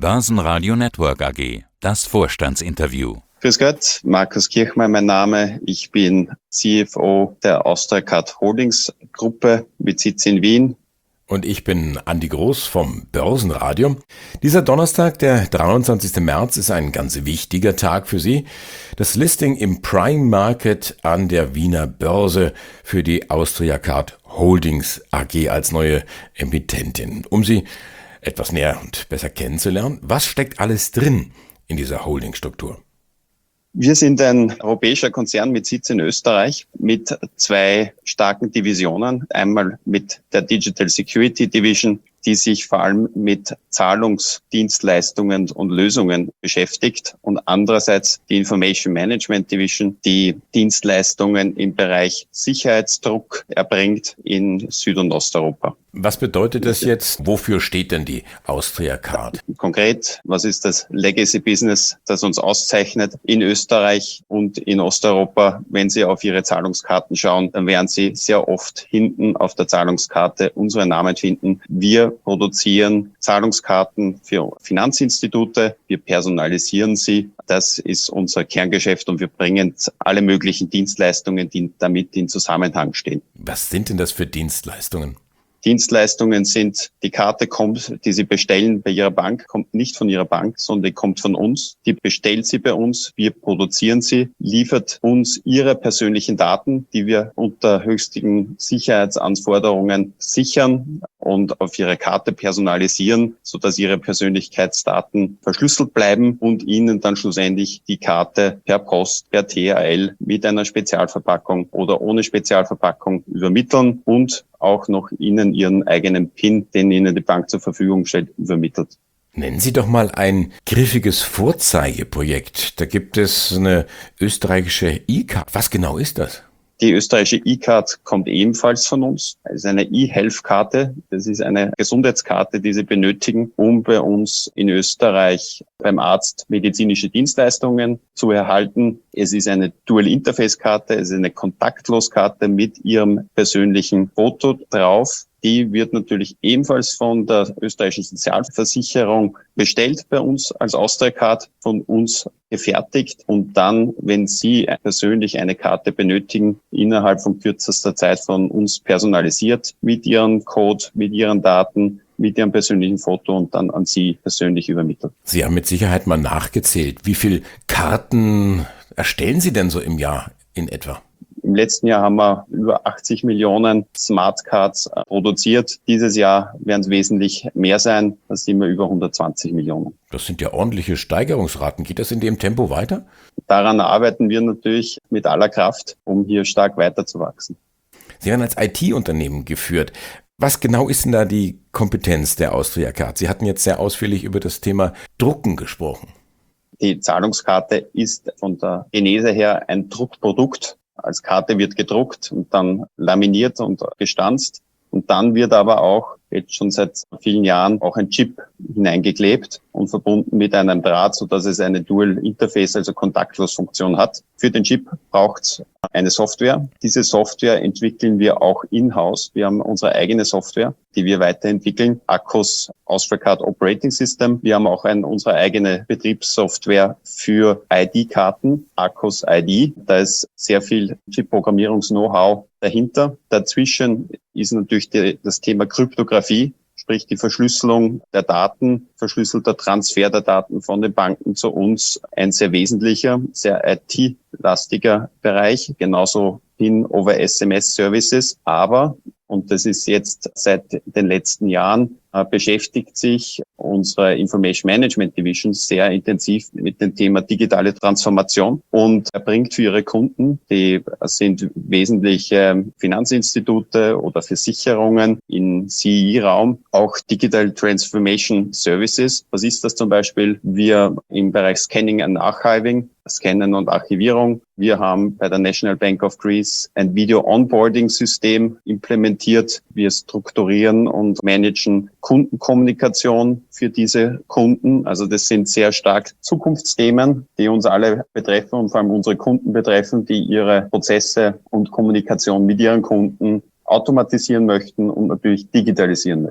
Börsenradio Network AG, das Vorstandsinterview. Grüß Gott, Markus Kirchmayr mein Name. Ich bin CFO der Austriacard Holdings Gruppe mit Sitz in Wien. Und ich bin Andi Groß vom Börsenradio. Dieser Donnerstag, der 23. März, ist ein ganz wichtiger Tag für Sie. Das Listing im Prime Market an der Wiener Börse für die Austriacard Holdings AG als neue Emittentin. Um Sie etwas näher und besser kennenzulernen, was steckt alles drin in dieser Holdingstruktur? Wir sind ein europäischer Konzern mit Sitz in Österreich mit zwei starken Divisionen. Einmal mit der Digital Security Division, die sich vor allem mit Zahlungsdienstleistungen und Lösungen beschäftigt, und andererseits die Information Management Division, die Dienstleistungen im Bereich Sicherheitsdruck erbringt in Süd- und Osteuropa. Was bedeutet das jetzt? Wofür steht denn die Austriacard? Konkret, was ist das Legacy-Business, das uns auszeichnet in Österreich und in Osteuropa? Wenn Sie auf Ihre Zahlungskarten schauen, dann werden Sie sehr oft hinten auf der Zahlungskarte unseren Namen finden. Wir produzieren Zahlungskarten für Finanzinstitute, wir personalisieren sie. Das ist unser Kerngeschäft und wir bringen alle möglichen Dienstleistungen, die damit in Zusammenhang stehen. Was sind denn das für Dienstleistungen? Dienstleistungen sind, die Karte kommt, die Sie bestellen bei Ihrer Bank, kommt nicht von Ihrer Bank, sondern die kommt von uns. Die bestellt sie bei uns, wir produzieren sie, liefert uns Ihre persönlichen Daten, die wir unter höchsten Sicherheitsanforderungen sichern und auf Ihre Karte personalisieren, sodass Ihre Persönlichkeitsdaten verschlüsselt bleiben und Ihnen dann schlussendlich die Karte per Post, per THL mit einer Spezialverpackung oder ohne Spezialverpackung übermitteln und auch noch Ihnen Ihren eigenen PIN, den Ihnen die Bank zur Verfügung stellt, übermittelt. Nennen Sie doch mal ein griffiges Vorzeigeprojekt. Da gibt es eine österreichische E-Card. Was genau ist das? Die österreichische E-Card kommt ebenfalls von uns. Es ist eine E-Health-Karte. Das ist eine Gesundheitskarte, die Sie benötigen, um bei uns in Österreich beim Arzt medizinische Dienstleistungen zu erhalten. Es ist eine Dual-Interface-Karte, es ist eine Kontaktlos-Karte mit Ihrem persönlichen Foto drauf. Die wird natürlich ebenfalls von der österreichischen Sozialversicherung bestellt bei uns als Austriacard, von uns gefertigt und dann, wenn Sie persönlich eine Karte benötigen, innerhalb von kürzester Zeit von uns personalisiert mit Ihrem Code, mit Ihren Daten, mit Ihrem persönlichen Foto und dann an Sie persönlich übermittelt. Sie haben mit Sicherheit mal nachgezählt. Wie viele Karten erstellen Sie denn so im Jahr in etwa? Im letzten Jahr haben wir über 80 Millionen Smartcards produziert. Dieses Jahr werden es wesentlich mehr sein. Da sind wir über 120 Millionen. Das sind ja ordentliche Steigerungsraten. Geht das in dem Tempo weiter? Daran arbeiten wir natürlich mit aller Kraft, um hier stark weiterzuwachsen. Sie werden als IT-Unternehmen geführt. Was genau ist denn da die Kompetenz der Austriacard? Sie hatten jetzt sehr ausführlich über das Thema Drucken gesprochen. Die Zahlungskarte ist von der Genese her ein Druckprodukt. Als Karte wird gedruckt und dann laminiert und gestanzt. Und dann wird aber auch jetzt schon seit vielen Jahren auch ein Chip hineingeklebt und verbunden mit einem Draht, sodass es eine Dual-Interface, also Kontaktlos-Funktion hat. Für den Chip braucht es eine Software. Diese Software entwickeln wir auch in-house. Wir haben unsere eigene Software, die wir weiterentwickeln. Akkus Austriacard Operating System. Wir haben auch unsere eigene Betriebssoftware für ID-Karten, Akkus ID. Da ist sehr viel Chip-Programmierungs-Know-how dahinter. Dazwischen ist natürlich das Thema Kryptographie, sprich die Verschlüsselung der Daten, verschlüsselter Transfer der Daten von den Banken zu uns, ein sehr wesentlicher, sehr IT-lastiger Bereich, genauso PIN over SMS-Services. Aber, und das ist jetzt seit den letzten Jahren, beschäftigt sich unsere Information Management Division sehr intensiv mit dem Thema digitale Transformation und erbringt für ihre Kunden, die sind wesentlich Finanzinstitute oder Versicherungen im CI-Raum, auch Digital Transformation Services. Was ist das zum Beispiel? Wir im Bereich Scanning and Archiving, Scannen und Archivierung. Wir haben bei der National Bank of Greece ein Video-Onboarding-System implementiert. Wir strukturieren und managen Kundenkommunikation für diese Kunden. Also das sind sehr stark Zukunftsthemen, die uns alle betreffen und vor allem unsere Kunden betreffen, die ihre Prozesse und Kommunikation mit ihren Kunden automatisieren möchten und natürlich digitalisieren möchten.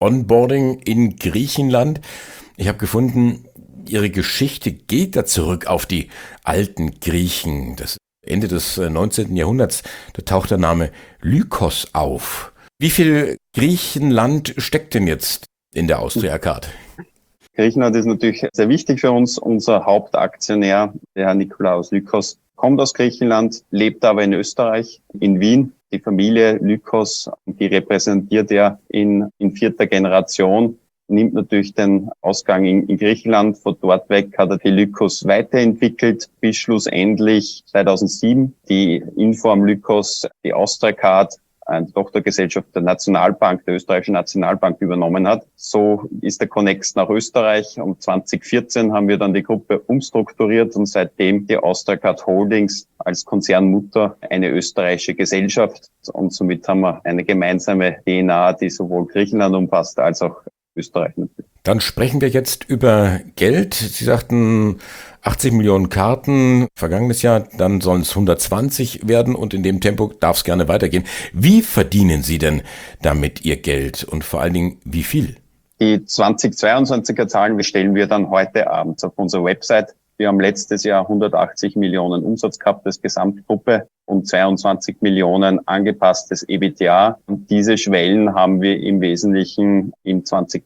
Onboarding in Griechenland. Ich habe gefunden, Ihre Geschichte geht da zurück auf die alten Griechen. Das Ende des 19. Jahrhunderts, da taucht der Name Lykos auf. Wie viel Griechenland steckt denn jetzt in der Austria Card? Griechenland ist natürlich sehr wichtig für uns. Unser Hauptaktionär, der Herr Nikolaos Lykos, kommt aus Griechenland, lebt aber in Österreich, in Wien. Die Familie Lykos, die repräsentiert er in vierter Generation, nimmt natürlich den Ausgang in Griechenland. Von dort weg hat er die Lykos weiterentwickelt, bis schlussendlich 2007 die Inform Lykos, die Austria Card, eine Tochtergesellschaft der Nationalbank, der österreichischen Nationalbank übernommen hat. So ist der Connex nach Österreich. Um 2014 haben wir dann die Gruppe umstrukturiert und seitdem die Austria Card Holdings als Konzernmutter eine österreichische Gesellschaft. Und somit haben wir eine gemeinsame DNA, die sowohl Griechenland umfasst als auch Österreich natürlich. Dann sprechen wir jetzt über Geld. Sie sagten 80 Millionen Karten vergangenes Jahr, dann sollen es 120 werden und in dem Tempo darf es gerne weitergehen. Wie verdienen Sie denn damit Ihr Geld und vor allen Dingen wie viel? Die 2022er Zahlen bestellen wir dann heute Abend auf unserer Website. Wir haben letztes Jahr 180 Millionen Umsatz gehabt als Gesamtgruppe und 22 Millionen angepasstes EBITDA. Und diese Schwellen haben wir im Wesentlichen im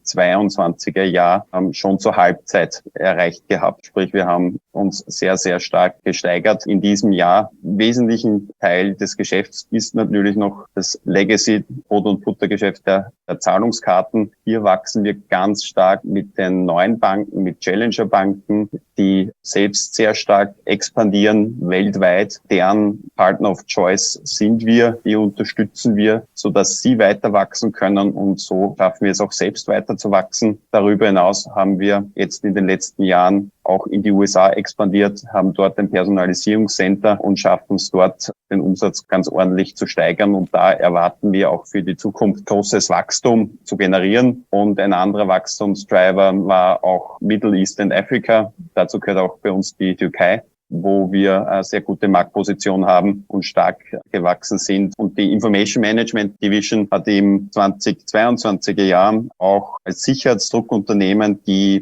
2022er Jahr schon zur Halbzeit erreicht gehabt. Sprich, wir haben uns sehr, sehr stark gesteigert in diesem Jahr. Wesentlichen Teil des Geschäfts ist natürlich noch das Legacy Brot- und Buttergeschäft der Zahlungskarten. Hier wachsen wir ganz stark mit den neuen Banken, mit Challenger-Banken, die selbst sehr stark expandieren weltweit. Deren Partner of Choice sind wir, die unterstützen wir, sodass sie weiter wachsen können und so schaffen wir es auch selbst weiter zu wachsen. Darüber hinaus haben wir jetzt in den letzten Jahren auch in die USA expandiert, haben dort ein Personalisierungscenter und schaffen es dort, den Umsatz ganz ordentlich zu steigern. Und da erwarten wir auch für die Zukunft großes Wachstum zu generieren. Und ein anderer Wachstumsdriver war auch Middle East and Africa. Dazu gehört auch bei uns die Türkei, wo wir eine sehr gute Marktposition haben und stark gewachsen sind. Und die Information Management Division hat im 2022er Jahr auch als Sicherheitsdruckunternehmen die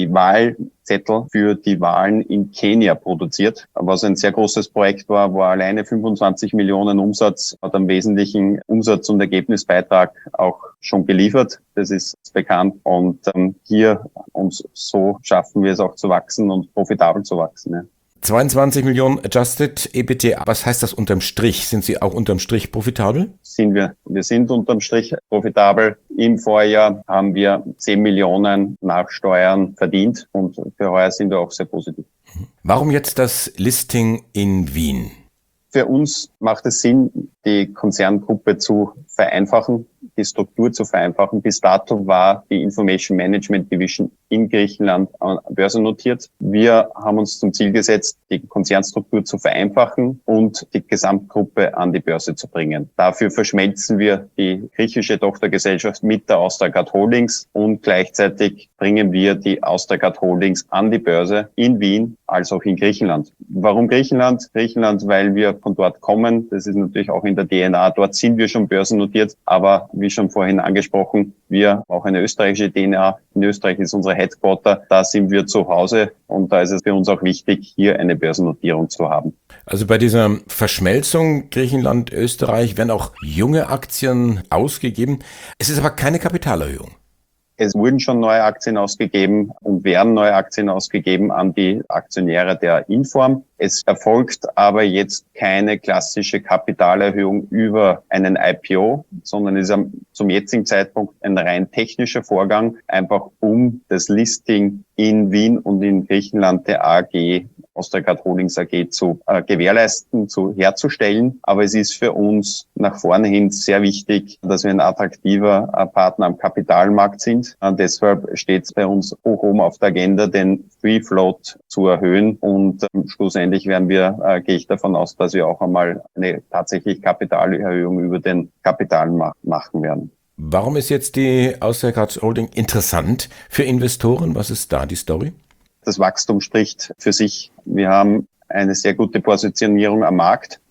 Wahlzettel für die Wahlen in Kenia produziert, was ein sehr großes Projekt war, wo alleine 25 Millionen Umsatz hat am wesentlichen Umsatz- und Ergebnisbeitrag auch schon geliefert. Das ist bekannt und hier und so schaffen wir es auch zu wachsen und profitabel zu wachsen. Ja. 22 Millionen Adjusted EBITDA. Was heißt das unterm Strich? Sind Sie auch unterm Strich profitabel? Sind wir. Wir sind unterm Strich profitabel. Im Vorjahr haben wir 10 Millionen nach Steuern verdient und für heuer sind wir auch sehr positiv. Warum jetzt das Listing in Wien? Für uns macht es Sinn, die Konzerngruppe zu vereinfachen, die Struktur zu vereinfachen. Bis dato war die Information Management Division in Griechenland börsennotiert. Wir haben uns zum Ziel gesetzt, die Konzernstruktur zu vereinfachen und die Gesamtgruppe an die Börse zu bringen. Dafür verschmelzen wir die griechische Tochtergesellschaft mit der Austria Card Holdings und gleichzeitig bringen wir die Austria Card Holdings an die Börse in Wien als auch in Griechenland. Warum Griechenland? Griechenland, weil wir von dort kommen. Das ist natürlich auch in der DNA. Dort sind wir schon börsennotiert, aber wie schon vorhin angesprochen, wir haben auch eine österreichische DNA. In Österreich ist unser Headquarter. Da sind wir zu Hause und da ist es für uns auch wichtig, hier eine Börsennotierung zu haben. Also bei dieser Verschmelzung Griechenland, Österreich werden auch junge Aktien ausgegeben. Es ist aber keine Kapitalerhöhung. Es wurden schon neue Aktien ausgegeben und werden neue Aktien ausgegeben an die Aktionäre der Inform. Es erfolgt aber jetzt keine klassische Kapitalerhöhung über einen IPO, sondern ist zum jetzigen Zeitpunkt ein rein technischer Vorgang, einfach um das Listing in Wien und in Griechenland der AG Austria Card Holdings AG zu gewährleisten, herzustellen. Aber es ist für uns nach vorne hin sehr wichtig, dass wir ein attraktiver Partner am Kapitalmarkt sind. Deshalb steht es bei uns hoch oben auf der Agenda, den Free Float zu erhöhen. Und schlussendlich gehe ich davon aus, dass wir auch einmal eine tatsächlich Kapitalerhöhung über den Kapitalmarkt machen werden. Warum ist jetzt die Austria Card Holding interessant für Investoren? Was ist da die Story? Das Wachstum spricht für sich. Wir haben eine sehr gute Positionierung am Markt.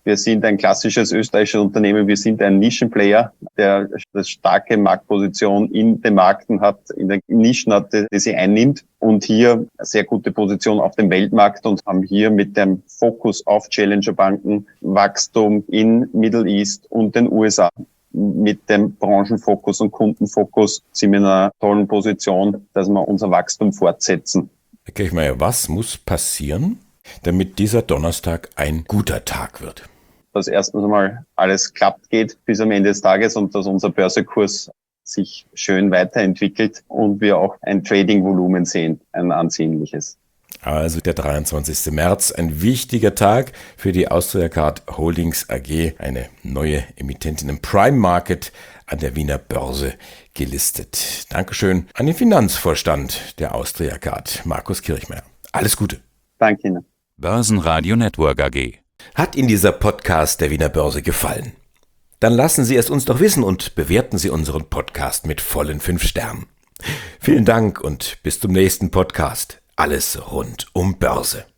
Wir sind ein klassisches österreichisches Unternehmen. Wir sind ein Nischenplayer, der eine starke Marktposition in den Märkten hat, in den Nischen hat, die sie einnimmt und hier eine sehr gute Position auf dem Weltmarkt und haben hier mit dem Fokus auf Challenger-Banken Wachstum in Middle East und den USA. Mit dem Branchenfokus und Kundenfokus sind wir in einer tollen Position, dass wir unser Wachstum fortsetzen. Herr Kirchmeier, was muss passieren, damit dieser Donnerstag ein guter Tag wird? Dass erstens einmal alles klappt geht bis am Ende des Tages und dass unser Börsekurs sich schön weiterentwickelt und wir auch ein Trading-Volumen sehen, ein ansehnliches. Also der 23. März, ein wichtiger Tag für die Austriacard Holdings AG, eine neue Emittentin im Prime Market an der Wiener Börse gelistet. Dankeschön an den Finanzvorstand der Austriacard, Markus Kirchmeier. Alles Gute. Danke Ihnen. Börsenradio Network AG. Hat Ihnen dieser Podcast der Wiener Börse gefallen? Dann lassen Sie es uns doch wissen und bewerten Sie unseren Podcast mit vollen 5 Sternen. Vielen Dank und bis zum nächsten Podcast. Alles rund um Börse.